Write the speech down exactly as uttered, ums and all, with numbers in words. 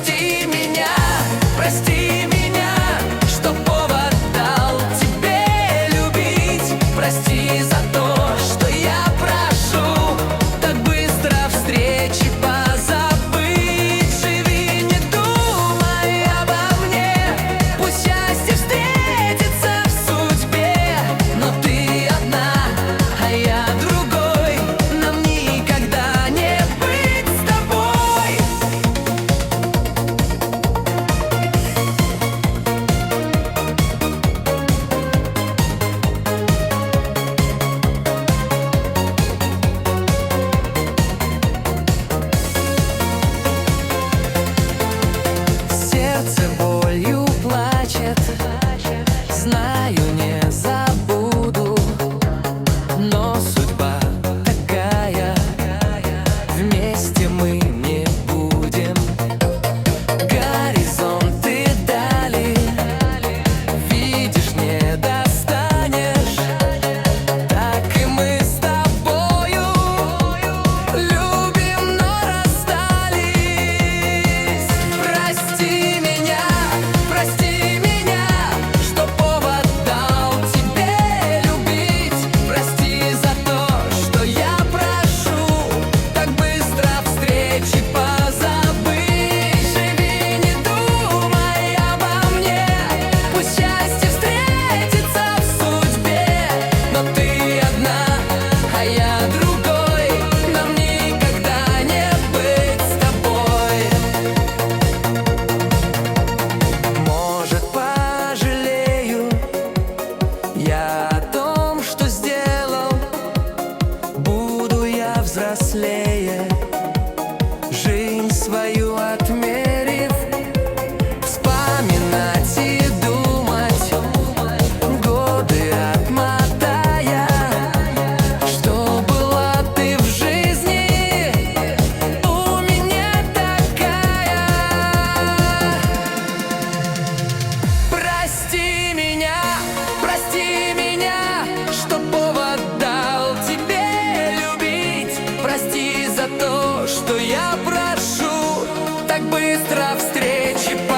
прости меня, прости меня, что повод дал тебе любить. Прости за то, что я прошу так быстро встречи позабыть. Живи, не думай обо мне, пусть счастье встретится в судьбе. Но ты одна, а я другой, нам никогда не быть с тобой. Сердце болью плачет, знаю, не забуду, но судьба такая, вместе мы не будем. Горизонты дали, видишь, не достанешь. Так и мы с тобою любим, но расстались. Прости меня, прости меня, что повод дал тебе любить. Прости за то, что я прошу так быстро встречи позабыть. Живи, не думай обо мне, пусть счастье встретится в судьбе. Но ты одна, а я другой, нам никогда не быть с тобой. Может, пожалею я о том, что сделал. Буду я взрослее, жизнь свою отмерив, вспоминать и думать, годы отмотая, что была ты в жизни у меня такая. Прости меня, прости меня, что повод дал тебе любить. Прости за то, что я прошу так быстро встречи позабыть.